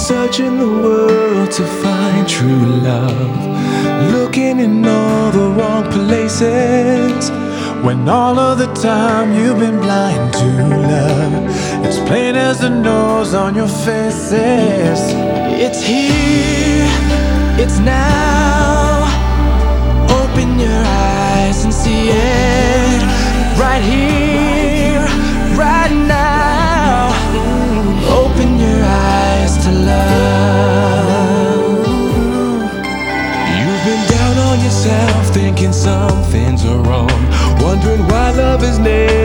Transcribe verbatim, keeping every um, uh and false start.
Searching the world to find true love, looking in all the wrong places, when all of the time you've been blind to love, as plain as the nose on your faces. It's here, it's now. Open your eyes and see it, right here, right now. Open your eyes to love. You've been down on yourself, thinking some things are wrong, wondering why love is never